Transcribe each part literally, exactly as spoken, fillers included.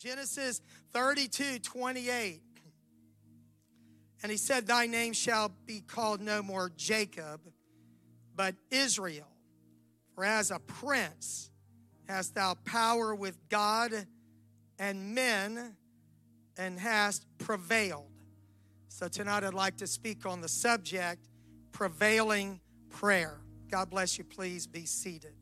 Genesis thirty-two twenty-eight. And he said, thy name shall be called no more Jacob, but Israel. For as a prince hast thou power with God and men, and hast prevailed. So tonight I'd like to speak on the subject, prevailing prayer. God bless you. Please be seated.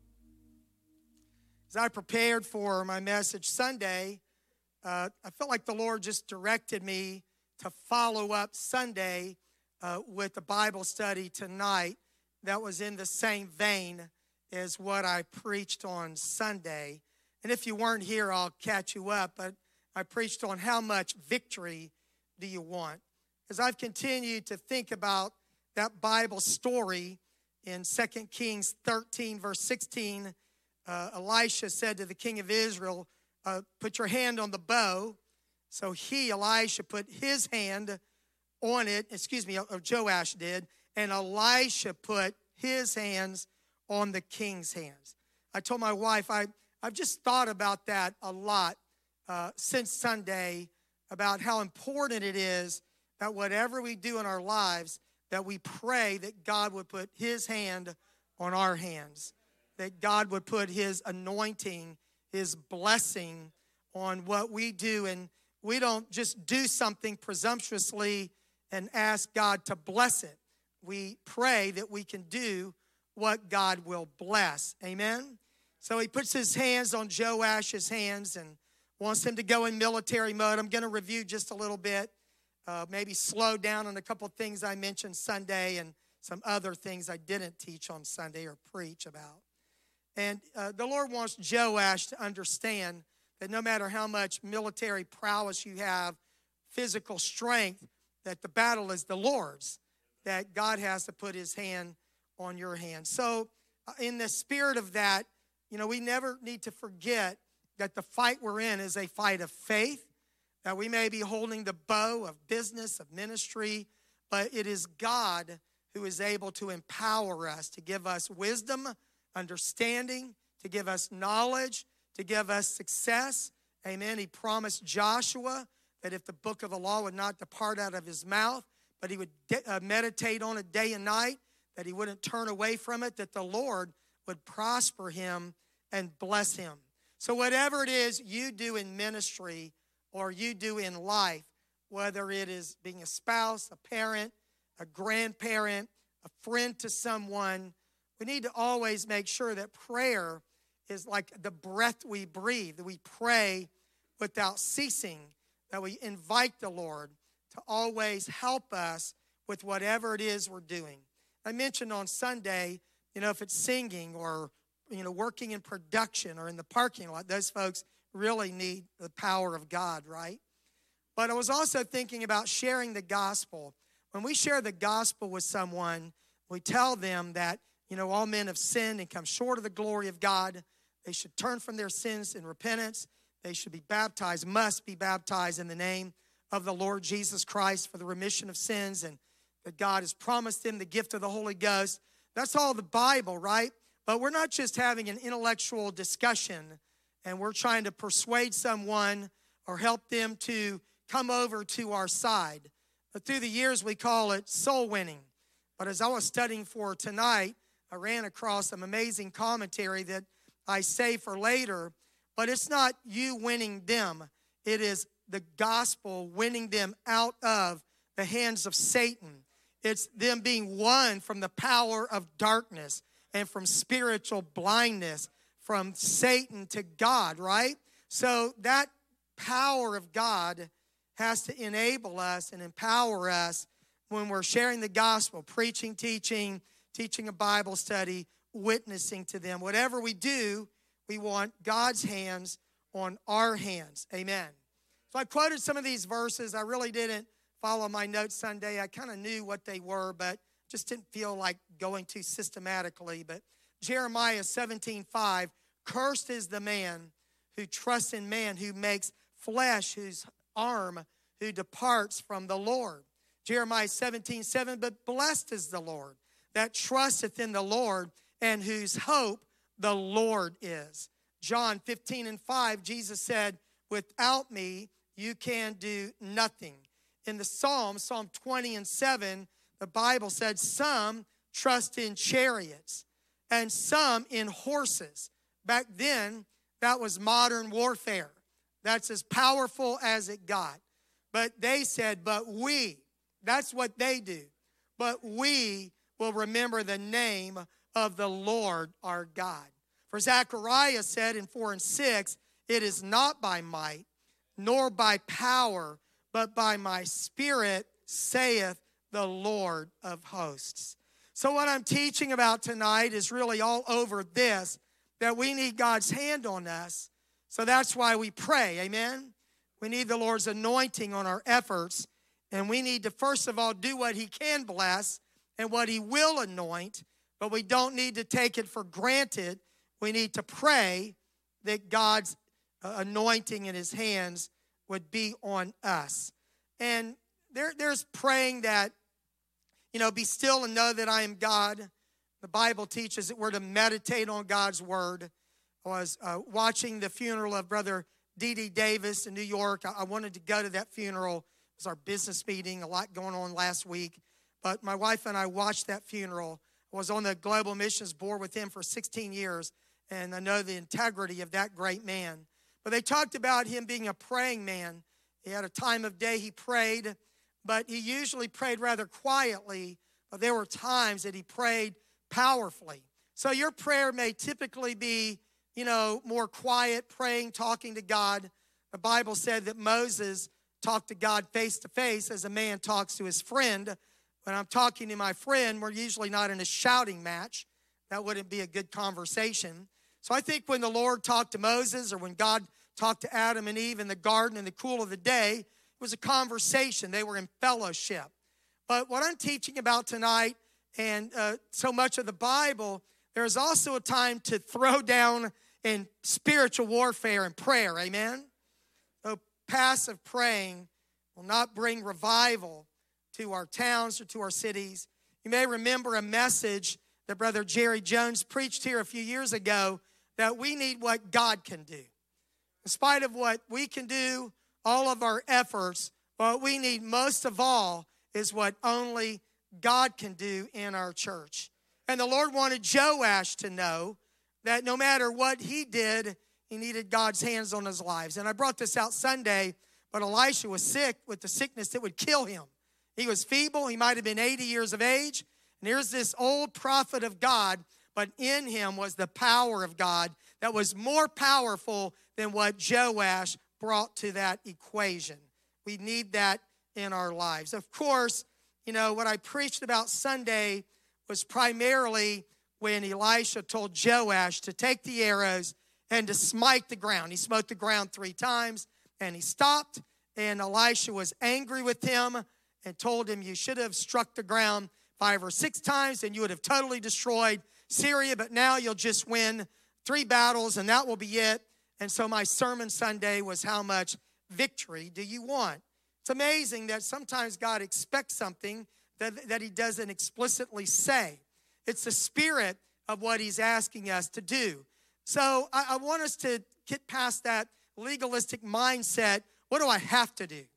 As I prepared for my message Sunday, uh, I felt like the Lord just directed me to follow up Sunday uh, with a Bible study tonight that was in the same vein as what I preached on Sunday. And if you weren't here, I'll catch you up. But I preached on how much victory do you want? As I've continued to think about that Bible story in Second Kings thirteen, verse sixteen, uh, Elisha said to the king of Israel, uh, put your hand on the bow. So he, Elisha, put his hand on it, excuse me, or Joash did, and Elisha put his hands on the king's hands. I told my wife, I, I've just thought about that a lot uh, since Sunday, about how important it is that whatever we do in our lives, that we pray that God would put his hand on our hands, that God would put his anointing, his blessing on what we do. And we don't just do something presumptuously and ask God to bless it. We pray that we can do what God will bless. Amen? So he puts his hands on Joash's hands and wants him to go in military mode. I'm going to review just a little bit, uh, maybe slow down on a couple of things I mentioned Sunday and some other things I didn't teach on Sunday or preach about. And uh, the Lord wants Joash to understand that no matter how much military prowess you have, physical strength, that the battle is the Lord's, that God has to put his hand on your hand. So uh, in the spirit of that, you know, we never need to forget that the fight we're in is a fight of faith, that we may be holding the bow of business, of ministry, but it is God who is able to empower us, to give us wisdom, understanding, to give us knowledge, to give us success. Amen. He promised Joshua that if the book of the law would not depart out of his mouth, but he would de- uh, meditate on it day and night, that he wouldn't turn away from it, that the Lord would prosper him and bless him. So whatever it is you do in ministry or you do in life, whether it is being a spouse, a parent, a grandparent, a friend to someone, we need to always make sure that prayer is like the breath we breathe, that we pray without ceasing, that we invite the Lord to always help us with whatever it is we're doing. I mentioned on Sunday, you know, if it's singing or, you know, working in production or in the parking lot, those folks really need the power of God, right? But I was also thinking about sharing the gospel. When we share the gospel with someone, we tell them that, you know, all men have sinned and come short of the glory of God. They should turn from their sins in repentance. They should be baptized, must be baptized in the name of the Lord Jesus Christ for the remission of sins, and that God has promised them the gift of the Holy Ghost. That's all the Bible, right? But we're not just having an intellectual discussion and we're trying to persuade someone or help them to come over to our side. But through the years, we call it soul winning. But as I was studying for tonight, I ran across some amazing commentary that I save for later. But it's not you winning them. It is the gospel winning them out of the hands of Satan. It's them being won from the power of darkness and from spiritual blindness, from Satan to God, right? So that power of God has to enable us and empower us when we're sharing the gospel, preaching, teaching, teaching a Bible study, witnessing to them. Whatever we do, we want God's hands on our hands. Amen. So I quoted some of these verses. I really didn't follow my notes Sunday. I kind of knew what they were, but just didn't feel like going too systematically. But Jeremiah seventeen five, cursed is the man who trusts in man, who makes flesh, whose arm, who departs from the Lord. Jeremiah seventeen seven, but blessed is the Lord that trusteth in the Lord, and whose hope the Lord is. John fifteen and five, Jesus said, without me, you can do nothing. In the Psalm, Psalm twenty and seven, the Bible said, some trust in chariots and some in horses. Back then, that was modern warfare. That's as powerful as it got. But they said, but we, that's what they do. But we will remember the name of the Lord our God. For Zechariah said in four and six, it is not by might, nor by power, but by my Spirit, saith the Lord of hosts. So what I'm teaching about tonight is really all over this, that we need God's hand on us. So that's why we pray, amen? We need the Lord's anointing on our efforts, and we need to first of all do what he can bless and what he will anoint, but we don't need to take it for granted. We need to pray that God's anointing in his hands would be on us. And there, there's praying that, you know, be still and know that I am God. The Bible teaches that we're to meditate on God's word. I was uh, watching the funeral of Brother D D Davis in New York. I, I wanted to go to that funeral. It was our business meeting, a lot going on last week. But my wife and I watched that funeral. I was on the Global Missions Board with him for sixteen years, and I know the integrity of that great man. But they talked about him being a praying man. He had a time of day he prayed, but he usually prayed rather quietly. But there were times that he prayed powerfully. So your prayer may typically be, you know, more quiet, praying, talking to God. The Bible said that Moses talked to God face to face as a man talks to his friend. When I'm talking to my friend, we're usually not in a shouting match. That wouldn't be a good conversation. So I think when the Lord talked to Moses, or when God talked to Adam and Eve in the garden in the cool of the day, it was a conversation. They were in fellowship. But what I'm teaching about tonight, and uh, so much of the Bible, there's also a time to throw down in spiritual warfare and prayer, amen? So passive praying will not bring revival to our towns or to our cities. You may remember a message that Brother Jerry Jones preached here a few years ago, that we need what God can do. In spite of what we can do, all of our efforts, what we need most of all is what only God can do in our church. And the Lord wanted Joash to know that no matter what he did, he needed God's hands on his lives. And I brought this out Sunday, but Elisha was sick with the sickness that would kill him. He was feeble. He might have been eighty years of age. And here's this old prophet of God, but in him was the power of God that was more powerful than what Joash brought to that equation. We need that in our lives. Of course, you know, what I preached about Sunday was primarily when Elisha told Joash to take the arrows and to smite the ground. He smote the ground three times, and he stopped, and Elisha was angry with him and told him, you should have struck the ground five or six times, and you would have totally destroyed Syria, but now you'll just win three battles, and that will be it. And so my sermon Sunday was, how much victory do you want? It's amazing that sometimes God expects something that, that he doesn't explicitly say. It's the spirit of what he's asking us to do. So I, I want us to get past that legalistic mindset. What do I have to do?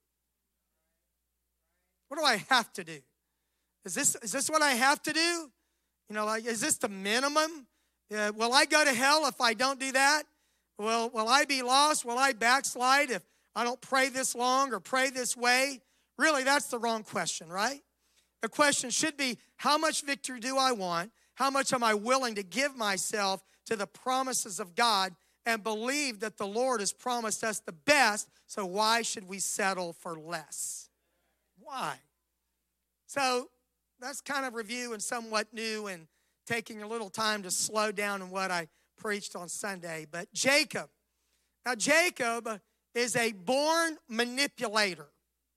What do I have to do? Is this, is this what I have to do? You know, like, is this the minimum? Uh, will I go to hell if I don't do that? Will, will I be lost? Will I backslide if I don't pray this long or pray this way? Really, that's the wrong question, right? The question should be, how much victory do I want? How much am I willing to give myself to the promises of God and believe that the Lord has promised us the best, so why should we settle for less? Why? So that's kind of review and somewhat new and taking a little time to slow down in what I preached on Sunday. But Jacob, now Jacob is a born manipulator.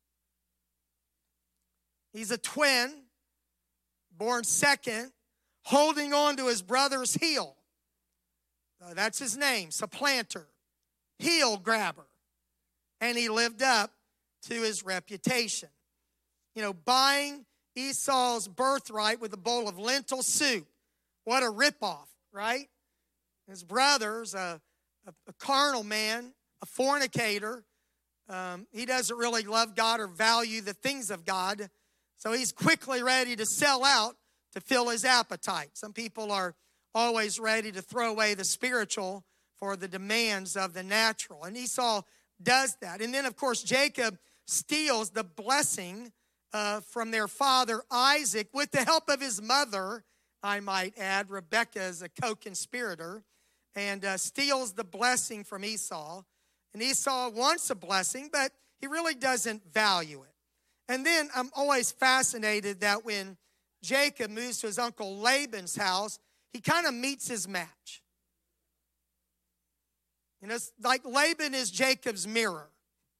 He's a twin, born second, holding on to his brother's heel. Uh, that's his name, supplanter, heel grabber. And he lived up to his reputation. You know, buying Esau's birthright with a bowl of lentil soup. What a ripoff, right? His brother's a, a, a carnal man, a fornicator. Um, he doesn't really love God or value the things of God. So he's quickly ready to sell out to fill his appetite. Some people are always ready to throw away the spiritual for the demands of the natural. And Esau does that. And then, of course, Jacob steals the blessing uh, from their father Isaac with the help of his mother, I might add. Rebekah is a co-conspirator, and uh, steals the blessing from Esau. And Esau wants a blessing, but he really doesn't value it. And then I'm always fascinated that when Jacob moves to his uncle Laban's house, he kind of meets his match. You know, it's like Laban is Jacob's mirror.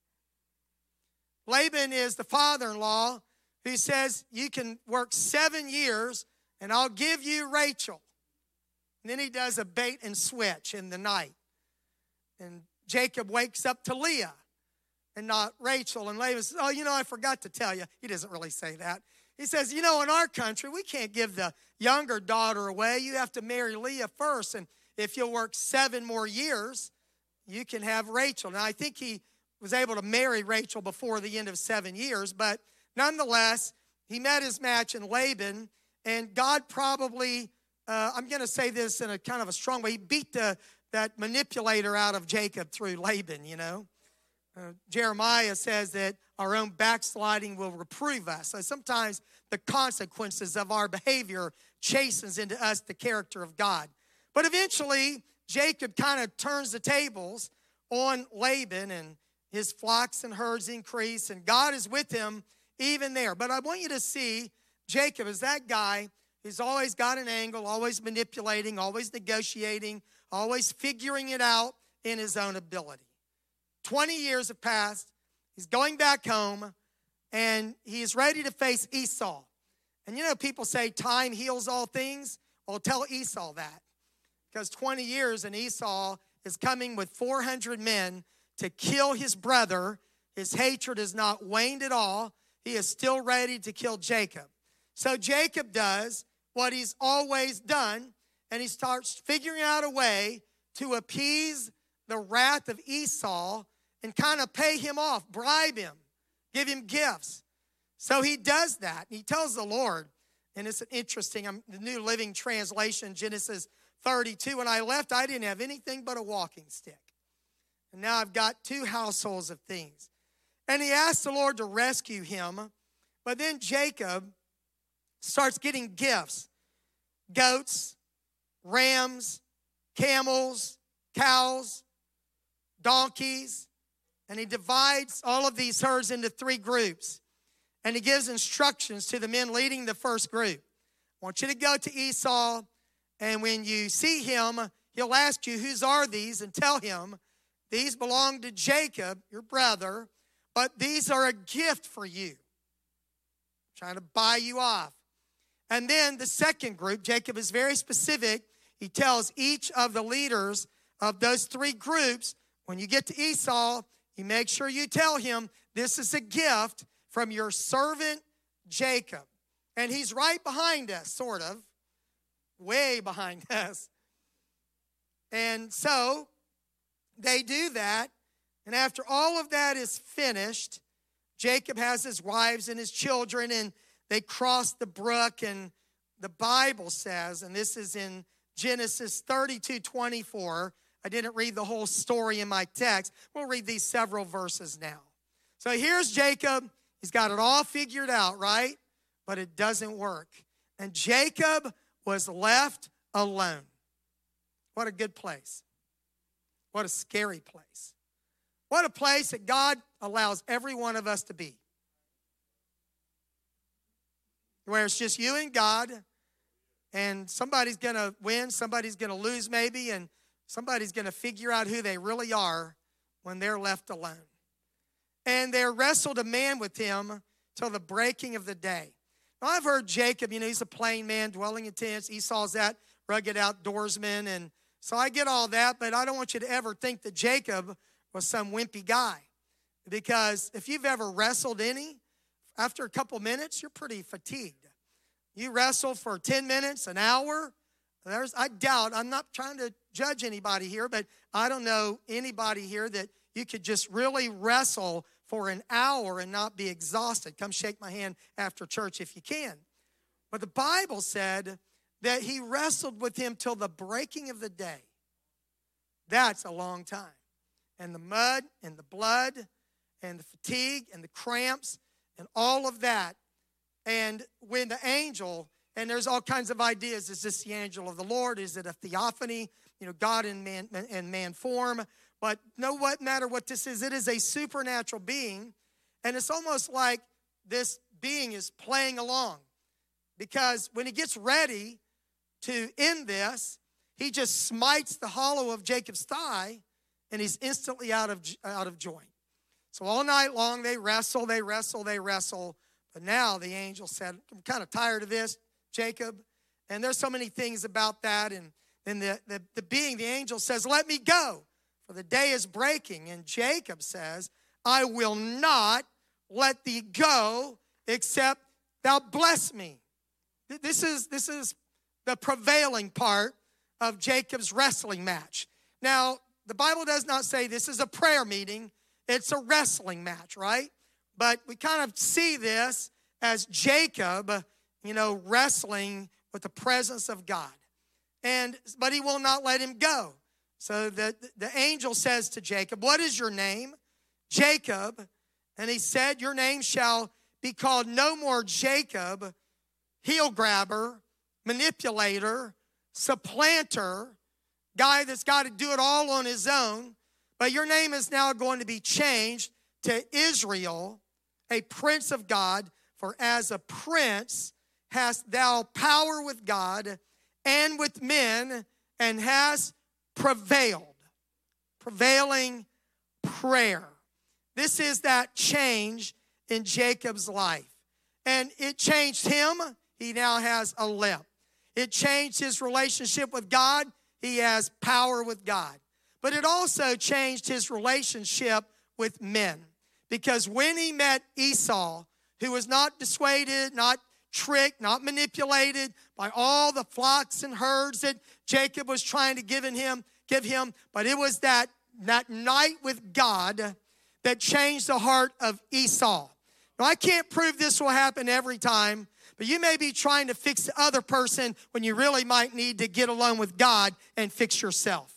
Laban is the father-in-law who says, you can work seven years and I'll give you Rachel. And then he does a bait and switch in the night. And Jacob wakes up to Leah and not Rachel. And Laban says, oh, you know, I forgot to tell you. He doesn't really say that. He says, you know, in our country, we can't give the younger daughter away. You have to marry Leah first. And if you'll work seven more years, you can have Rachel. Now, I think he was able to marry Rachel before the end of seven years. But nonetheless, he met his match in Laban. And God probably, uh, I'm going to say this in a kind of a strong way, he beat the, that manipulator out of Jacob through Laban, you know. Uh, Jeremiah says that our own backsliding will reprove us. So sometimes the consequences of our behavior chastens into us the character of God. But eventually, Jacob kind of turns the tables on Laban, and his flocks and herds increase, and God is with him even there. But I want you to see Jacob as that guy who's always got an angle, always manipulating, always negotiating, always figuring it out in his own ability. twenty years have passed. He's going back home, and he is ready to face Esau. And you know, people say time heals all things. Well, tell Esau that. Because twenty years, and Esau is coming with four hundred men to kill his brother. His hatred has not waned at all. He is still ready to kill Jacob. So Jacob does what he's always done, and he starts figuring out a way to appease the wrath of Esau and kind of pay him off, bribe him, give him gifts. So he does that. He tells the Lord, and it's interesting, I'm, the New Living Translation, Genesis thirty-two, when I left, I didn't have anything but a walking stick. And now I've got two households of things. And he asked the Lord to rescue him, but then Jacob starts getting gifts, goats, rams, camels, cows, donkeys, and he divides all of these herds into three groups. And he gives instructions to the men leading the first group. I want you to go to Esau, and when you see him, he'll ask you, whose are these? And tell him, these belong to Jacob, your brother, but these are a gift for you. I'm trying to buy you off. And then the second group, Jacob is very specific. He tells each of the leaders of those three groups, when you get to Esau, you make sure you tell him, this is a gift from your servant Jacob. And he's right behind us, sort of, way behind us. And so they do that. And after all of that is finished, Jacob has his wives and his children, and they cross the brook. And the Bible says, and this is in Genesis thirty-two twenty-four. I didn't read the whole story in my text. We'll read these several verses now. So here's Jacob. He's got it all figured out, right? But it doesn't work. And Jacob was left alone. What a good place. What a scary place. What a place that God allows every one of us to be. Where it's just you and God, and somebody's going to win, somebody's going to lose maybe, and somebody's going to figure out who they really are when they're left alone. And there wrestled a man with him till the breaking of the day. Now, I've heard Jacob, you know, he's a plain man dwelling in tents. Esau's that rugged outdoorsman. And so I get all that, but I don't want you to ever think that Jacob was some wimpy guy. Because if you've ever wrestled any, after a couple minutes, you're pretty fatigued. You wrestle for ten minutes, an hour, there's, I doubt, I'm not trying to judge anybody here, but I don't know anybody here that you could just really wrestle for an hour and not be exhausted. Come shake my hand after church if you can. But the Bible said that he wrestled with him till the breaking of the day. That's a long time. And the mud and the blood and the fatigue and the cramps and all of that. And when the angel, and there's all kinds of ideas. Is this the angel of the Lord? Is it a theophany? You know, God in man, in man form. But no what matter what this is, it is a supernatural being. And it's almost like this being is playing along. Because when he gets ready to end this, he just smites the hollow of Jacob's thigh, and he's instantly out of, out of joint. So all night long, they wrestle, they wrestle, they wrestle. But now the angel said, I'm kind of tired of this, Jacob. And there's so many things about that. And then the, the, the being, the angel says, let me go, for the day is breaking. And Jacob says, I will not let thee go, except thou bless me. This is, this is the prevailing part of Jacob's wrestling match. Now, the Bible does not say this is a prayer meeting. It's a wrestling match, right? But we kind of see this as Jacob, you know, wrestling with the presence of God. And but he will not let him go. So the, the angel says to Jacob, what is your name? Jacob. And he said, your name shall be called no more Jacob, heel grabber, manipulator, supplanter, guy that's got to do it all on his own. But your name is now going to be changed to Israel, a prince of God. For as a prince hast thou power with God and with men, and hast prevailed. Prevailing prayer. This is that change in Jacob's life. And it changed him. He now has a limp. It changed his relationship with God. He has power with God. But it also changed his relationship with men. Because when he met Esau, who was not dissuaded, not tricked, not manipulated by all the flocks and herds that Jacob was trying to give him, give him, but it was that, that night with God that changed the heart of Esau. Now, I can't prove this will happen every time, but you may be trying to fix the other person when you really might need to get alone with God and fix yourself.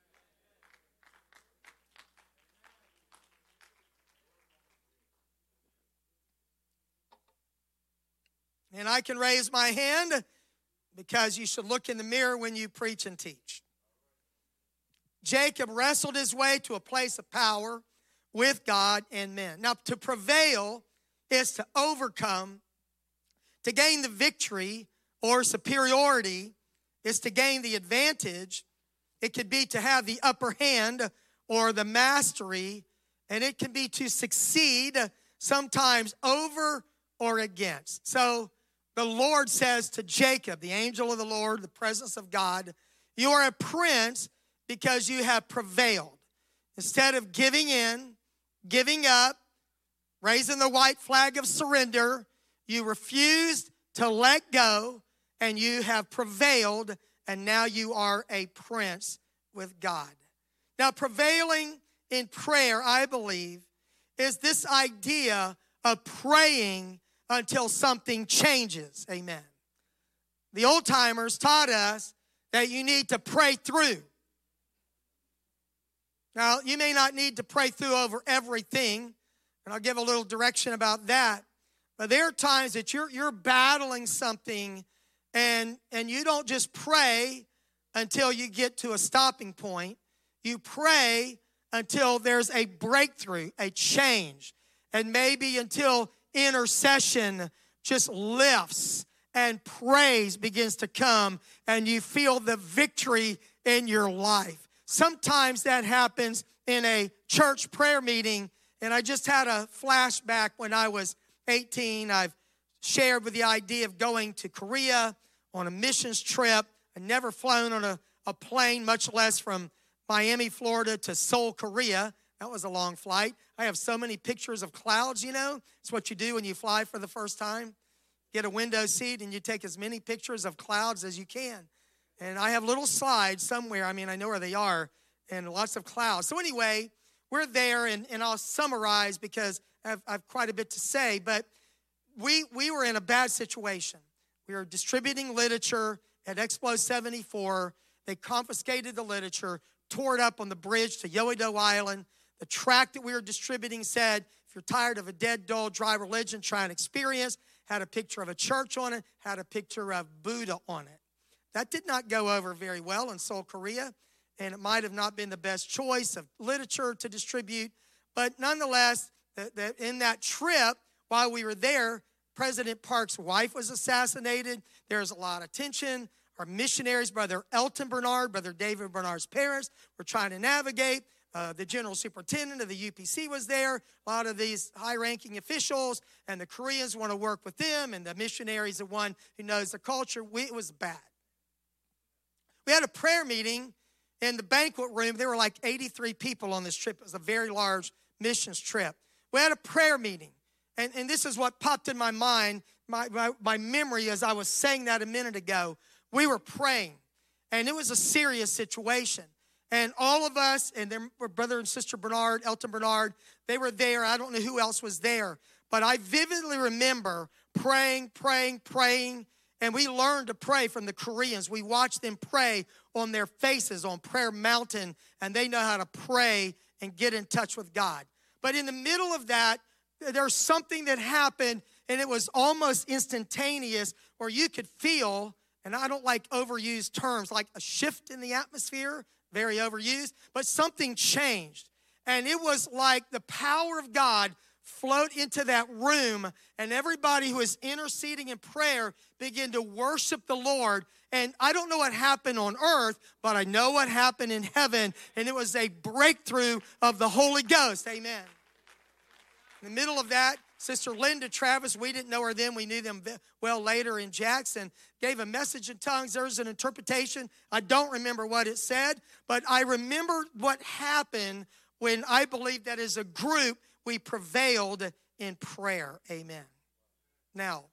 And I can raise my hand because you should look in the mirror when you preach and teach. Jacob wrestled his way to a place of power with God and men. Now, to prevail is to overcome. To gain the victory or superiority is to gain the advantage. It could be to have the upper hand or the mastery, and it can be to succeed sometimes over or against. So the Lord says to Jacob, the angel of the Lord, the presence of God, you are a prince because you have prevailed. Instead of giving in, giving up, raising the white flag of surrender, you refused to let go, and you have prevailed, and now you are a prince with God. Now, prevailing in prayer, I believe, is this idea of praying until something changes. Amen. The old timers taught us that you need to pray through. Now, you may not need to pray through over everything, and I'll give a little direction about that. But there are times that you're you're battling something, and, and you don't just pray until you get to a stopping point. You pray until there's a breakthrough, a change, and maybe until intercession just lifts and praise begins to come, and you feel the victory in your life. Sometimes that happens in a church prayer meeting, and I just had a flashback when I was eighteen. I've shared with the idea of going to Korea on a missions trip. I'd never flown on a, a plane, much less from Miami, Florida to Seoul, Korea. That was a long flight. I have so many pictures of clouds, you know. It's what you do when you fly for the first time. Get a window seat and you take as many pictures of clouds as you can. And I have little slides somewhere. I mean, I know where they are, and lots of clouds. So anyway, we're there, and, and I'll summarize because I have, I have quite a bit to say, but we, we were in a bad situation. We were distributing literature at Explo seventy-four. They confiscated the literature, tore it up on the bridge to Yoedo Island. The tract that we were distributing said, if you're tired of a dead, dull, dry religion, try an experience. Had a picture of a church on it, had a picture of Buddha on it. That did not go over very well in Seoul, Korea, and it might have not been the best choice of literature to distribute. But nonetheless, the, the, in that trip, while we were there, President Park's wife was assassinated. There was a lot of tension. Our missionaries, Brother Elton Bernard, Brother David Bernard's parents, were trying to navigate. Uh, the general superintendent of the U P C was there. A lot of these high-ranking officials, and the Koreans want to work with them, and the missionaries, the one who knows the culture. We, it was bad. We had a prayer meeting in the banquet room. There were like eighty-three people on this trip. It was a very large missions trip. We had a prayer meeting, and, and this is what popped in my mind, my, my, my memory as I was saying that a minute ago. We were praying, and it was a serious situation. And all of us, and their brother and sister Bernard, Elton Bernard, they were there. I don't know who else was there. But I vividly remember praying, praying, praying. And we learned to pray from the Koreans. We watched them pray on their faces on Prayer Mountain. And they know how to pray and get in touch with God. But in the middle of that, there's something that happened. And it was almost instantaneous where you could feel, and I don't like overused terms, like a shift in the atmosphere. Very overused, but something changed. And it was like the power of God flowed into that room, and everybody who was interceding in prayer began to worship the Lord. And I don't know what happened on earth, but I know what happened in heaven, and it was a breakthrough of the Holy Ghost. Amen. In the middle of that, Sister Linda Travis, we didn't know her then. We knew them well later in Jackson, gave a message in tongues. There was an interpretation. I don't remember what it said, but I remember what happened when I believe that as a group, we prevailed in prayer. Amen. Now,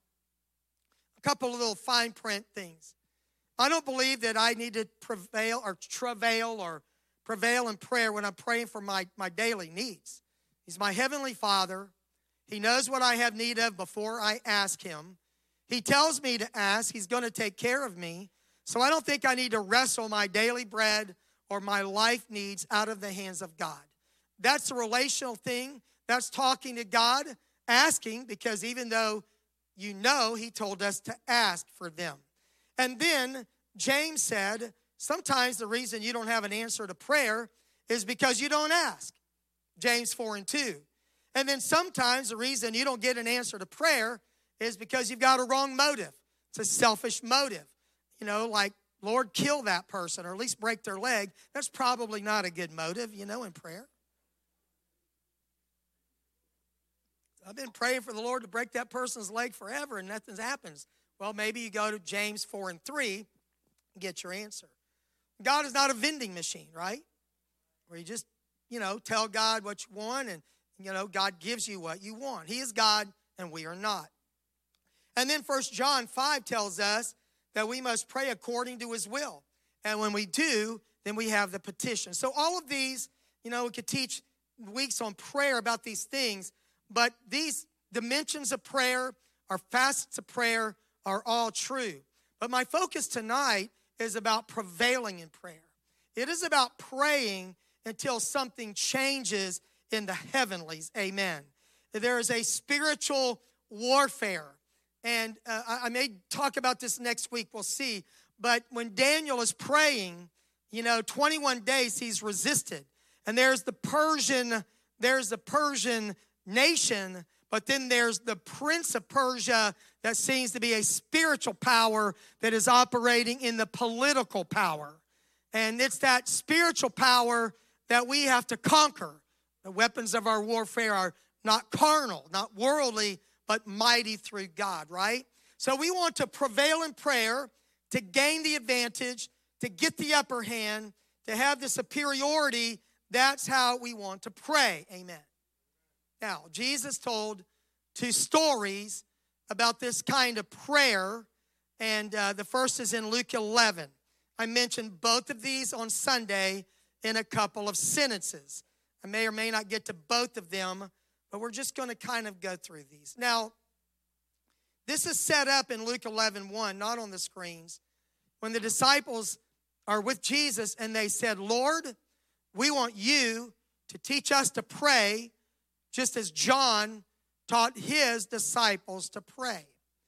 a couple of little fine print things. I don't believe that I need to prevail or travail or prevail in prayer when I'm praying for my, my daily needs. He's my heavenly Father. He knows what I have need of before I ask him. He tells me to ask. He's going to take care of me. So I don't think I need to wrestle my daily bread or my life needs out of the hands of God. That's a relational thing. That's talking to God, asking, because even though you know, he told us to ask for them. And then James said, sometimes the reason you don't have an answer to prayer is because you don't ask. James four and two. And then sometimes the reason you don't get an answer to prayer is because you've got a wrong motive. It's a selfish motive. You know, like, Lord, kill that person or at least break their leg. That's probably not a good motive, you know, in prayer. I've been praying for the Lord to break that person's leg forever and nothing happens. Well, maybe you go to James four and three and get your answer. God is not a vending machine, right? Where you just, you know, tell God what you want and, you know, God gives you what you want. He is God and we are not. And then First John five tells us that we must pray according to his will. And when we do, then we have the petition. So all of these, you know, we could teach weeks on prayer about these things, but these dimensions of prayer, our facets of prayer, are all true. But my focus tonight is about prevailing in prayer. It is about praying until something changes in the heavenlies. Amen. There is a spiritual warfare. And uh, I may talk about this next week. We'll see. But when Daniel is praying, you know, twenty-one days he's resisted. And there's the Persian, there's the Persian nation, but then there's the prince of Persia that seems to be a spiritual power that is operating in the political power. And it's that spiritual power that we have to conquer. The weapons of our warfare are not carnal, not worldly, but mighty through God, right? So we want to prevail in prayer, to gain the advantage, to get the upper hand, to have the superiority. That's how we want to pray. Amen. Now, Jesus told two stories about this kind of prayer, and uh, the first is in Luke eleven. I mentioned both of these on Sunday in a couple of sentences. I may or may not get to both of them, but we're just going to kind of go through these. Now, this is set up in Luke eleven one, not on the screens. When the disciples are with Jesus and they said, Lord, we want you to teach us to pray just as John taught his disciples to pray.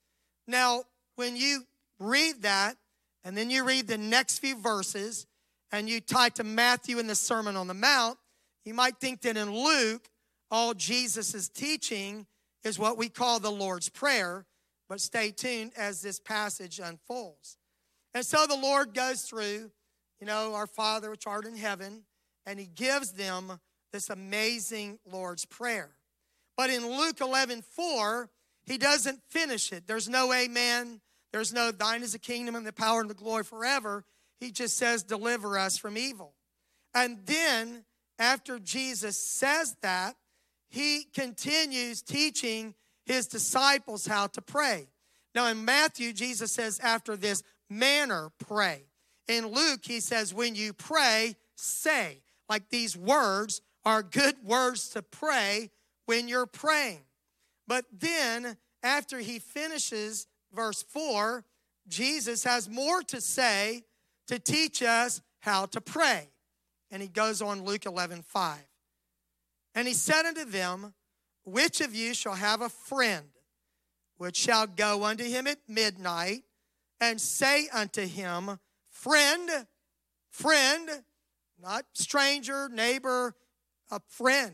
Now, when you read that, and then you read the next few verses, and you tie to Matthew in the Sermon on the Mount, you might think that in Luke, all Jesus is teaching is what we call the Lord's Prayer, but stay tuned as this passage unfolds. And so the Lord goes through, you know, our Father which art in heaven, and he gives them this amazing Lord's Prayer. But in Luke eleven four, he doesn't finish it. There's no amen. There's no thine is the kingdom and the power and the glory forever. He just says, deliver us from evil. And then after Jesus says that, he continues teaching his disciples how to pray. Now in Matthew, Jesus says, after this manner, pray. In Luke, he says, when you pray, say. Like these words are good words to pray when you're praying. But then, after he finishes verse four, Jesus has more to say to teach us how to pray. And he goes on Luke eleven five. And he said unto them, which of you shall have a friend, which shall go unto him at midnight, and say unto him, friend, friend, not stranger, neighbor, a friend,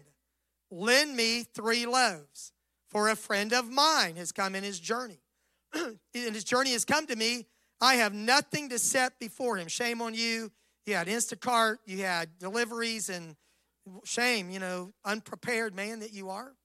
lend me three loaves, for a friend of mine has come in his journey. And his journey has come to me. I have nothing to set before him. Shame on you. You had Instacart, you had deliveries, and shame, you know, unprepared man that you are.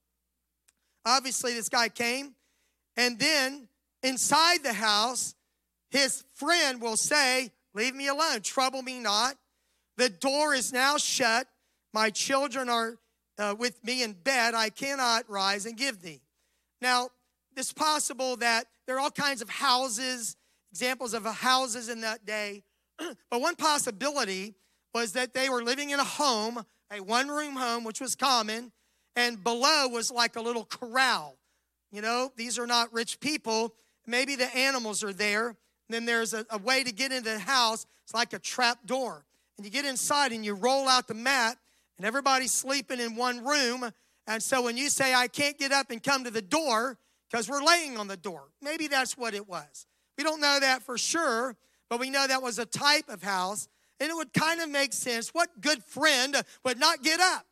Obviously, this guy came, and then inside the house, his friend will say, leave me alone, trouble me not. The door is now shut. My children are uh, with me in bed. I cannot rise and give thee. Now, it's possible that there are all kinds of houses, examples of houses in that day. But one possibility was that they were living in a home, a one-room home, which was common, and below was like a little corral. You know, these are not rich people. Maybe the animals are there. And then there's a, a way to get into the house. It's like a trap door. And you get inside and you roll out the mat, and everybody's sleeping in one room. And so when you say, I can't get up and come to the door because we're laying on the door, maybe that's what it was. We don't know that for sure, but we know that was a type of house. And it would kind of make sense. What good friend would not get up?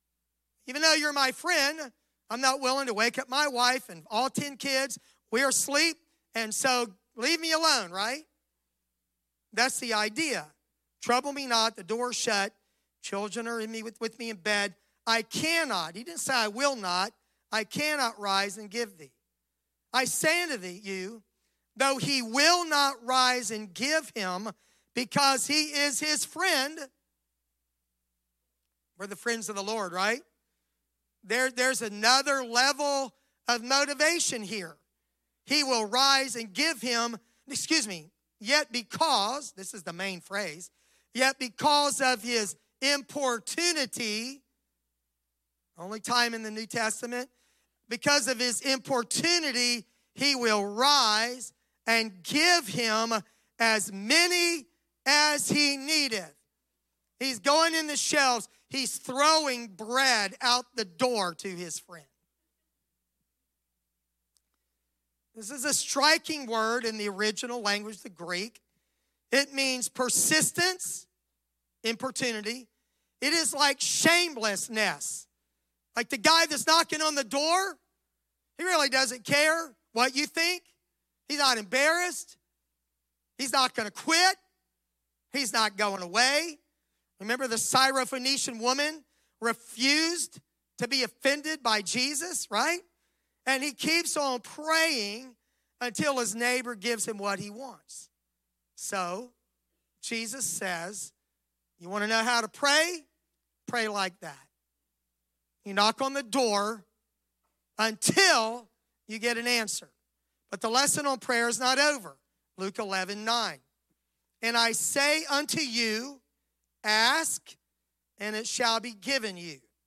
Even though you're my friend, I'm not willing to wake up my wife and all ten kids. We are asleep, and so leave me alone, right? That's the idea. Trouble me not, the door shut. Children are in me with, with me in bed. I cannot, he didn't say I will not, I cannot rise and give thee. I say unto thee, you, though he will not rise and give him, because he is his friend. We're the friends of the Lord, right? There, there's another level of motivation here. He will rise and give him, excuse me, yet because, this is the main phrase, yet because of his importunity, only time in the New Testament, because of his importunity, he will rise and give him as many as he needeth. He's going in the shelves. He's throwing bread out the door to his friend. This is a striking word in the original language, the Greek. It means persistence, importunity. It is like shamelessness. Like the guy that's knocking on the door, he really doesn't care what you think. He's not embarrassed. He's not going to quit. He's not going away. Remember the Syrophoenician woman refused to be offended by Jesus, right? And he keeps on praying until his neighbor gives him what he wants. So Jesus says, you want to know how to pray? Pray like that. You knock on the door until you get an answer. But the lesson on prayer is not over. Luke eleven nine. And I say unto you, ask, and it shall be given you.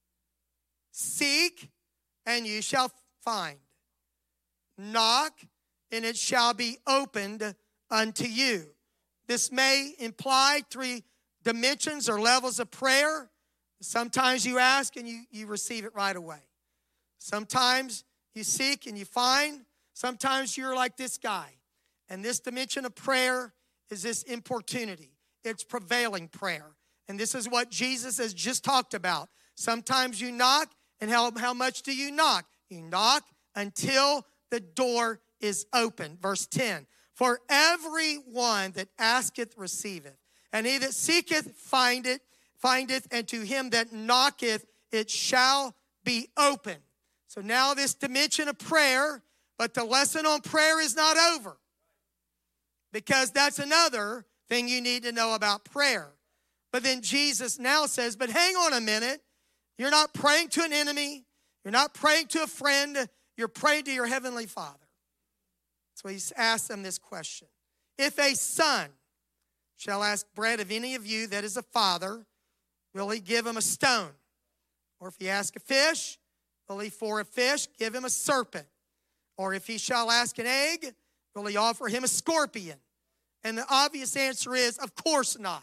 Seek, and you shall find. Knock, and it shall be opened unto you. This may imply three dimensions or levels of prayer. Sometimes you ask and you, you receive it right away. Sometimes you seek and you find. Sometimes you're like this guy. And this dimension of prayer is this importunity. It's prevailing prayer. And this is what Jesus has just talked about. Sometimes you knock, and how, how much do you knock? You knock until the door is open. Verse ten. For every one that asketh receiveth, and he that seeketh findeth, findeth, and to him that knocketh it shall be open. So now this dimension of prayer, but the lesson on prayer is not over. Because that's another thing you need to know about prayer. But then Jesus now says, but hang on a minute. You're not praying to an enemy. You're not praying to a friend. You're praying to your heavenly Father. So he asked them this question. If a son shall ask bread of any of you that is a father, will he give him a stone? Or if he ask a fish, will he for a fish give him a serpent? Or if he shall ask an egg, will he offer him a scorpion? And the obvious answer is, of course not.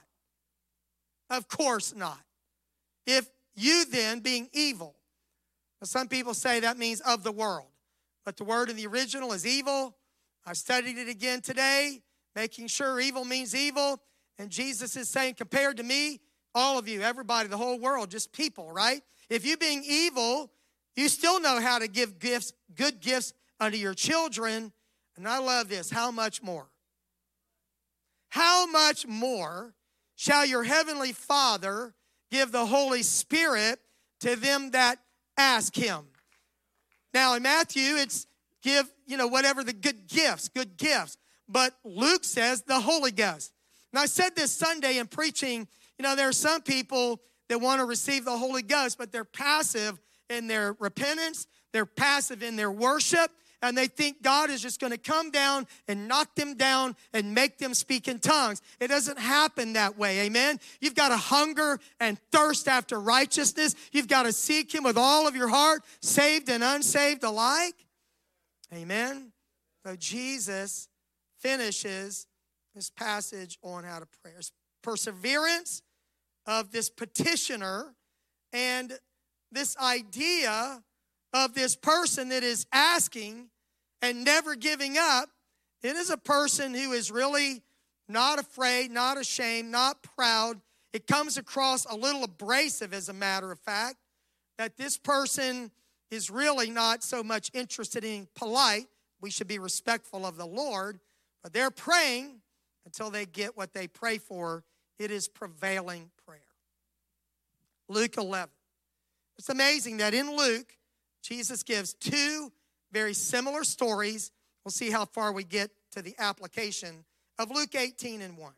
Of course not. If you then, being evil, some people say that means of the world, but the word in the original is evil. I studied it again today, making sure evil means evil. And Jesus is saying, compared to me, all of you, everybody, the whole world, just people, right? If you being evil, you still know how to give gifts, good gifts unto your children. And I love this. How much more? How much more shall your heavenly Father give the Holy Spirit to them that ask him? Now in Matthew, it's give, you know, whatever the good gifts, good gifts. But Luke says the Holy Ghost. And I said this Sunday in preaching, you know, there are some people that want to receive the Holy Ghost, but they're passive in their repentance. They're passive in their worship. And they think God is just going to come down and knock them down and make them speak in tongues. It doesn't happen that way, amen? You've got to hunger and thirst after righteousness. You've got to seek him with all of your heart, saved and unsaved alike. Amen? So Jesus finishes this passage on how to pray. Perseverance of this petitioner and this idea of this person that is asking and never giving up. It is a person who is really not afraid, not ashamed, not proud. It comes across a little abrasive, as a matter of fact, that this person is really not so much interested in being polite. We should be respectful of the Lord, but they're praying until they get what they pray for. It is prevailing prayer. Luke eleven. It's amazing that in Luke, Jesus gives two very similar stories. We'll see how far we get to the application of Luke eighteen and one.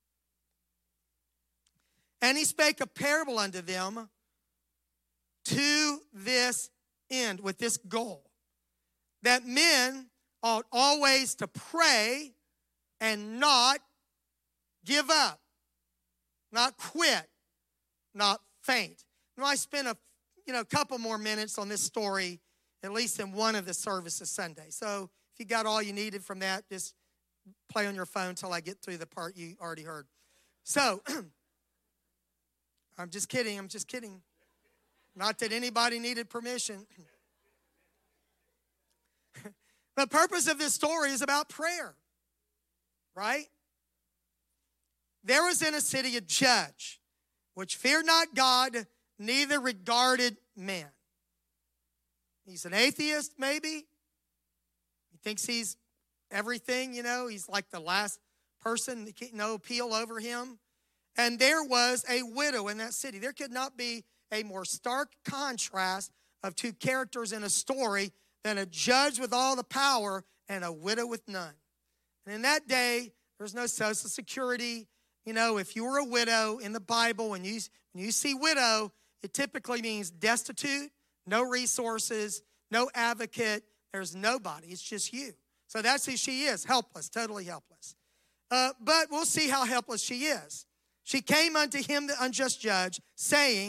And he spake a parable unto them to this end, with this goal, that men ought always to pray and not give up, not quit, not faint. Now, I spent a you know, a couple more minutes on this story, at least in one of the services Sunday. So if you got all you needed from that, just play on your phone until I get through the part you already heard. So, I'm just kidding, I'm just kidding. Not that anybody needed permission. The purpose of this story is about prayer, right? There was in a city a judge, which feared not God, neither regarded man. He's an atheist, maybe. He thinks he's everything, you know. He's like the last person, no appeal over him. And there was a widow in that city. There could not be a more stark contrast of two characters in a story than a judge with all the power and a widow with none. And in that day, there's no Social Security. You know, if you were a widow in the Bible, when you, when you see widow, it typically means destitute, no resources, no advocate. There's nobody. It's just you. So that's who she is, helpless, totally helpless. Uh, but we'll see how helpless she is. She came unto him, the unjust judge, saying,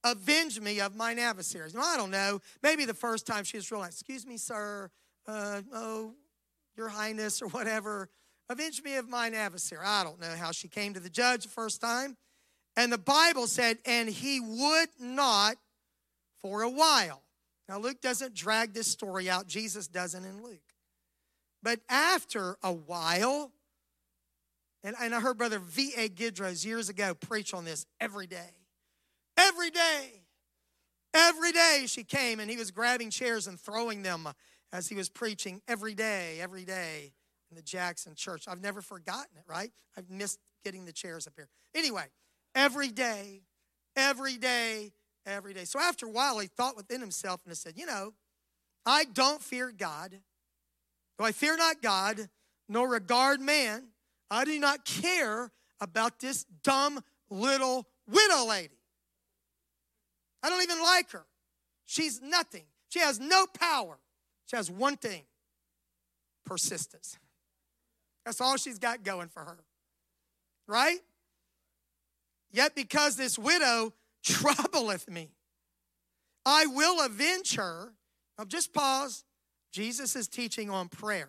avenge me of mine adversaries. Now, I don't know. Maybe the first time she was real nice. Excuse me, sir. Uh, oh, your highness or whatever. Avenge me of mine adversary. I don't know how she came to the judge the first time. And the Bible said, and he would not for a while. Now, Luke doesn't drag this story out. Jesus doesn't in Luke. But after a while, and, and I heard Brother V A Gidros years ago preach on this every day. Every day. Every day she came, and he was grabbing chairs and throwing them as he was preaching every day, every day in the Jackson church. I've never forgotten it, right? I've missed getting the chairs up here. Anyway, every day, every day, every day. So after a while, he thought within himself and he said, you know, I don't fear God. Though I fear not God, nor regard man, I do not care about this dumb little widow lady. I don't even like her. She's nothing. She has no power. She has one thing, persistence. That's all she's got going for her, right? Yet because this widow troubleth me, I will avenge her. Now just pause. Jesus is teaching on prayer.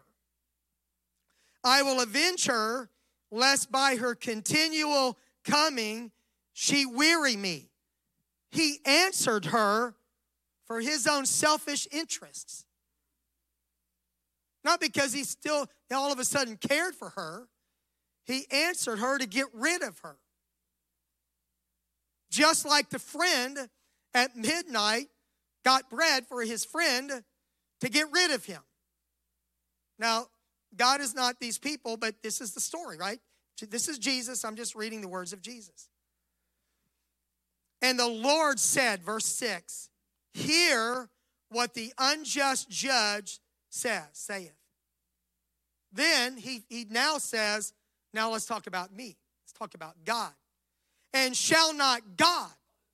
I will avenge her, lest by her continual coming she weary me. He answered her for his own selfish interests. Not because he still all of a sudden cared for her. He answered her to get rid of her. Just like the friend at midnight got bread for his friend to get rid of him. Now, God is not these people, but this is the story, right? This is Jesus. I'm just reading the words of Jesus. And the Lord said, verse six, hear what the unjust judge says, saith. Then he, he now says, now let's talk about me. Let's talk about God. And shall not God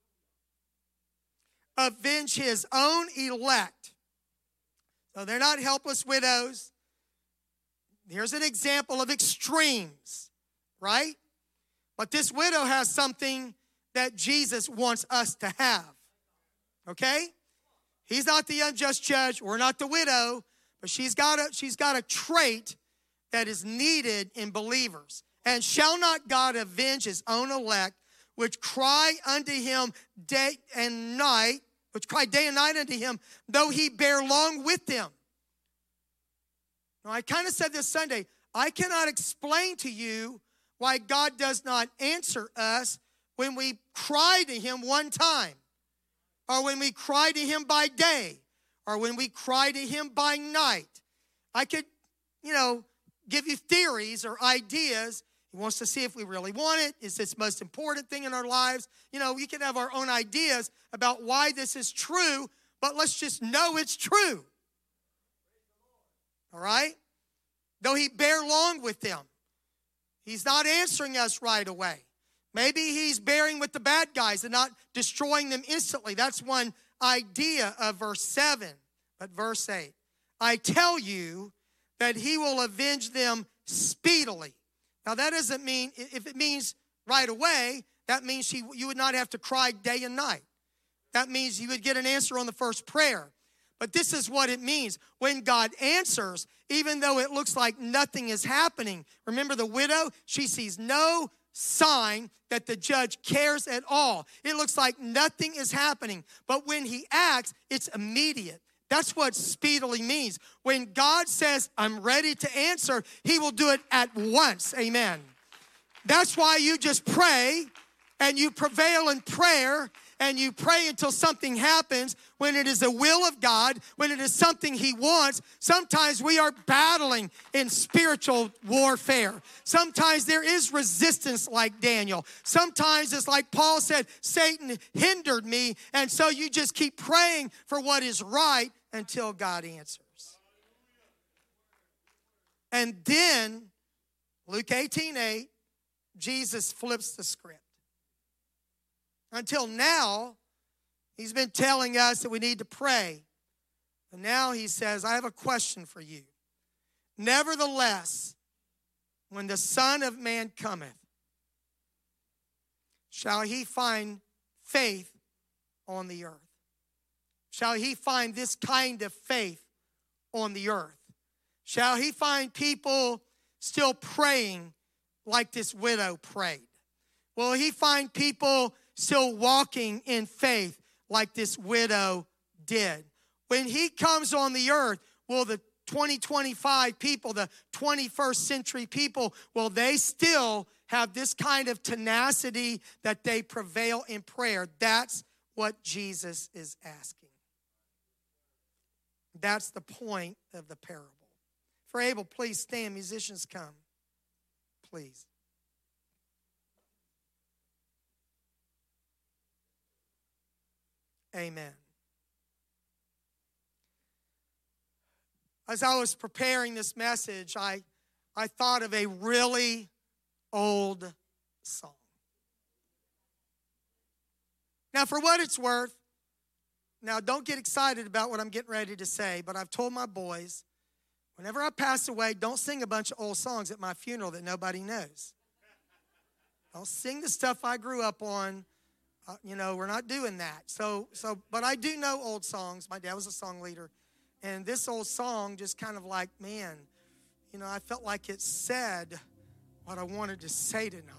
avenge his own elect? So they're not helpless widows. Here's an example of extremes, right? But this widow has something that Jesus wants us to have, okay? He's not the unjust judge. We're not the widow, but she's got a, she's got a trait that is needed in believers. And shall not God avenge his own elect, which cry unto him day and night, which cry day and night unto him, though he bear long with them? Now, I kind of said this Sunday, I cannot explain to you why God does not answer us when we cry to him one time, or when we cry to him by day, or when we cry to him by night. I could, you know, give you theories or ideas. He wants to see if we really want it. Is this the most important thing in our lives? You know, we can have our own ideas about why this is true, but let's just know it's true. All right? Though he bear long with them, he's not answering us right away. Maybe he's bearing with the bad guys and not destroying them instantly. That's one idea of verse seven. But verse eight, I tell you that he will avenge them speedily. Now that doesn't mean, if it means right away, that means she, you would not have to cry day and night. That means you would get an answer on the first prayer. But this is what it means. When God answers, even though it looks like nothing is happening. Remember the widow? She sees no sign that the judge cares at all. It looks like nothing is happening. But when he acts, it's immediate. That's what speedily means. When God says, I'm ready to answer, he will do it at once. Amen. That's why you just pray and you prevail in prayer and you pray until something happens when it is the will of God, when it is something he wants. Sometimes we are battling in spiritual warfare. Sometimes there is resistance like Daniel. Sometimes it's like Paul said, Satan hindered me, and so you just keep praying for what is right until God answers. And then, Luke eighteen eight, Jesus flips the script. Until now, he's been telling us that we need to pray. And now he says, I have a question for you. Nevertheless, when the Son of Man cometh, shall he find faith on the earth? Shall he find this kind of faith on the earth? Shall he find people still praying like this widow prayed? Will he find people still walking in faith like this widow did? When he comes on the earth, will the twenty twenty-five people, the twenty-first century people, will they still have this kind of tenacity that they prevail in prayer? That's what Jesus is asking. That's the point of the parable. If you're able, please stand. Musicians, come. Please. Amen. As I was preparing this message, I, I thought of a really old song. Now, for what it's worth, now don't get excited about what I'm getting ready to say, but I've told my boys, whenever I pass away, don't sing a bunch of old songs at my funeral that nobody knows. Don't sing the stuff I grew up on. Uh, you know, we're not doing that. So, so, but I do know old songs. My dad was a song leader. And this old song just kind of like, man, you know, I felt like it said what I wanted to say tonight.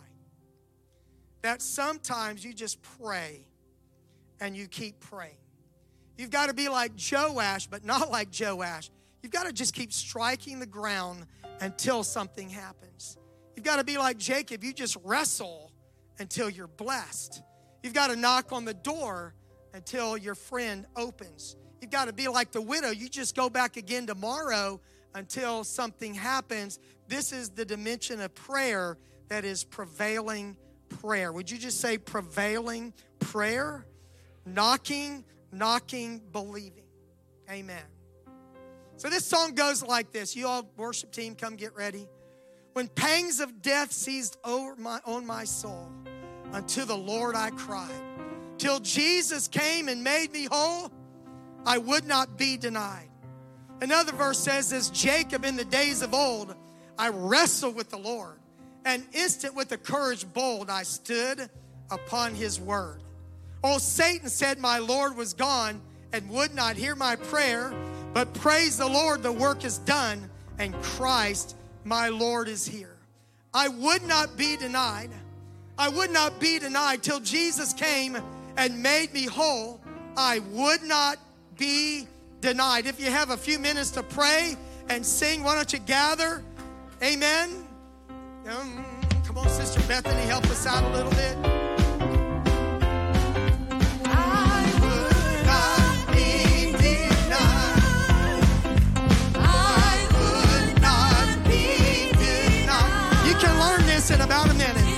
That sometimes you just pray and you keep praying. You've got to be like Joash, but not like Joash. You've got to just keep striking the ground until something happens. You've got to be like Jacob. You just wrestle until you're blessed. You've got to knock on the door until your friend opens. You've got to be like the widow. You just go back again tomorrow until something happens. This is the dimension of prayer that is prevailing prayer. Would you just say prevailing prayer? Knocking, knocking, believing. Amen. So this song goes like this. You all, worship team, come get ready. When pangs of death seized over my, on my soul, unto the Lord I cried. Till Jesus came and made me whole, I would not be denied. Another verse says, as Jacob in the days of old, I wrestled with the Lord, and instant with a courage bold, I stood upon his word. Oh, Satan said my Lord was gone and would not hear my prayer, but praise the Lord, the work is done, and Christ my Lord is here. I would not be denied. I would not be denied till Jesus came and made me whole. I would not be denied. If you have a few minutes to pray and sing, why don't you gather? Amen. Um, come on, Sister Bethany, help us out a little bit. I would not be denied. I would not be denied. You can learn this in about a minute.